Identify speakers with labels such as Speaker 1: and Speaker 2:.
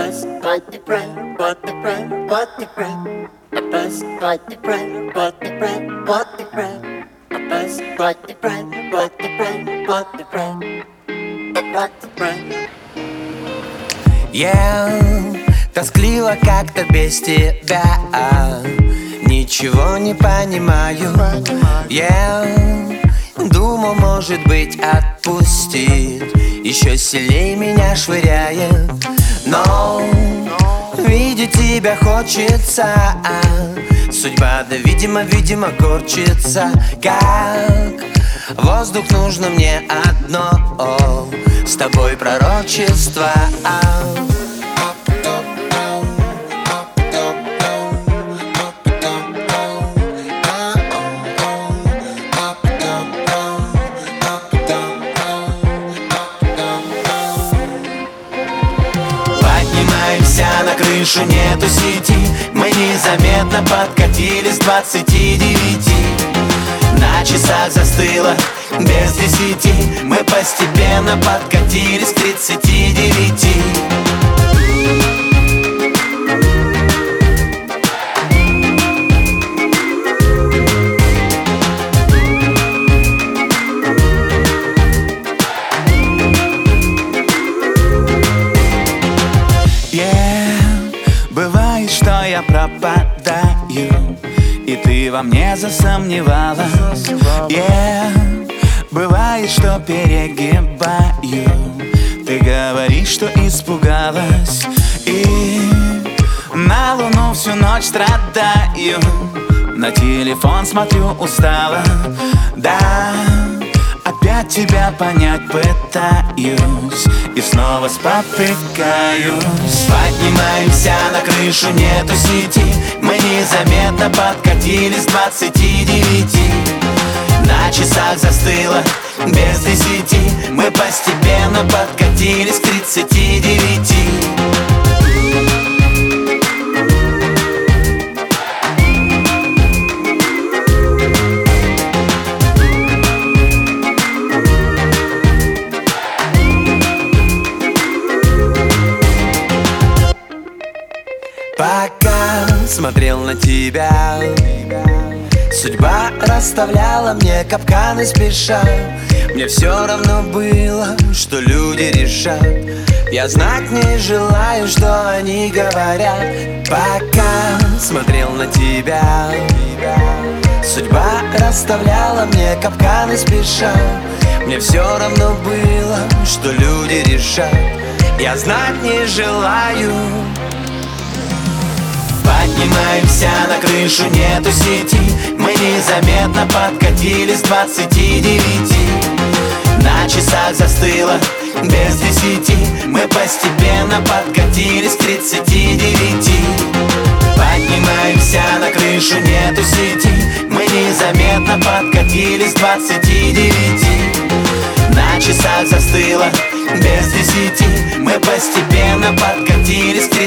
Speaker 1: bus, but the bread, but the bread, but the bread. A bus, but the bread, but the bread, but the bread. A bus, but the bread, but the bread, but the bread. But the bread.
Speaker 2: Я тоскливо как-то без тебя, ничего не понимаю. Я думал, может быть, отпустит, еще сильнее меня швыряет. Но видеть тебя хочется, судьба, да, видимо, корчится. Как воздух нужно мне одно, с тобой пророчество. Поднимаемся на крышу, нету сети. Мы незаметно подкатили с 29. На часах застыло без 10. Мы постепенно подкатились к 39. Бывает, что я пропадаю, и ты во мне засомневалась. Бывает, что перегибаю, ты говоришь, что испугалась. И на луну всю ночь страдаю, на телефон смотрю устала. Да, опять тебя понять пытаюсь и снова спотыкаюсь. Поднимаемся на крышу, нету сети. Мы незаметно подкатились с 29. На часах застыло без 10. Мы постепенно подкатились к 39. Пока смотрел на тебя, судьба расставляла мне капканы спеша. Мне все равно было, что люди решат. Я знать не желаю, что они говорят. Пока смотрел на тебя, судьба расставляла мне капканы спеша. Мне все равно было, что люди решат. Я знать не желаю. Поднимаемся на крышу, нету сети. Мы незаметно подкатились с 29. На часах застыло без 10. Мы постепенно подкатились к 39. Поднимаемся на крышу, нету сети. Мы незаметно подкатились к 29. На часах застыло без 10. Мы постепенно подкатились к 39.